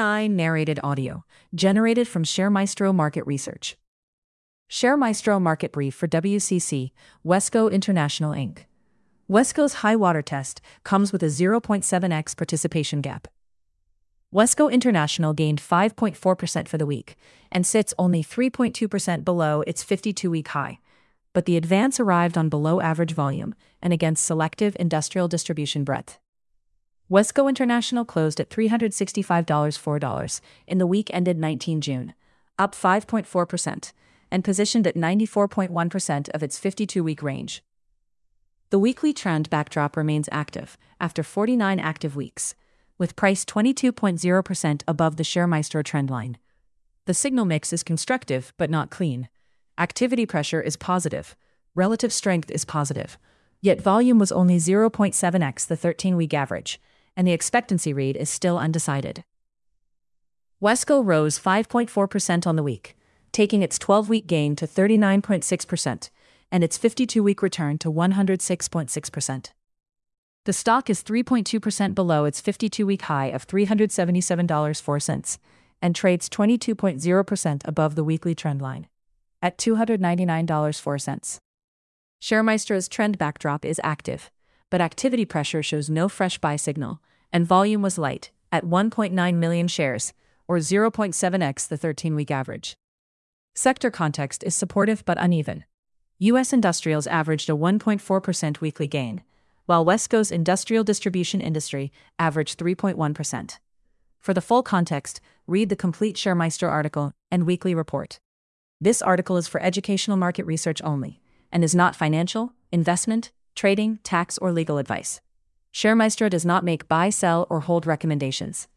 AI narrated audio, generated from ShareMaestro Market Research. ShareMaestro Market Brief for WCC, Wesco International Inc. Wesco's high water test comes with a 0.7x participation gap. Wesco International gained 5.4% for the week and sits only 3.2% below its 52-week high, but the advance arrived on below-average volume and against selective industrial distribution breadth. Wesco International closed at $365.04 in the week ended 19 June, up 5.4%, and positioned at 94.1% of its 52-week range. The weekly trend backdrop remains active after 49 active weeks, with price 22.0% above the ShareMaestro trendline. The signal mix is constructive but not clean. Activity pressure is positive, relative strength is positive, yet volume was only 0.7x the 13-week average, and the expectancy read is still undecided. Wesco rose 5.4% on the week, taking its 12-week gain to 39.6% and its 52-week return to 106.6%. The stock is 3.2% below its 52-week high of $377.04 and trades 22.0% above the weekly trend line at $299.04. ShareMaestro's trend backdrop is active, but activity pressure shows no fresh buy signal, and volume was light, at 1.9 million shares, or 0.7x the 13-week average. Sector context is supportive but uneven. U.S. industrials averaged a 1.4% weekly gain, while Wesco's industrial distribution industry averaged 3.1%. For the full context, read the complete ShareMaestro article and weekly report. This article is for educational market research only, and is not financial, investment, trading, tax, or legal advice. ShareMaestro does not make buy, sell, or hold recommendations.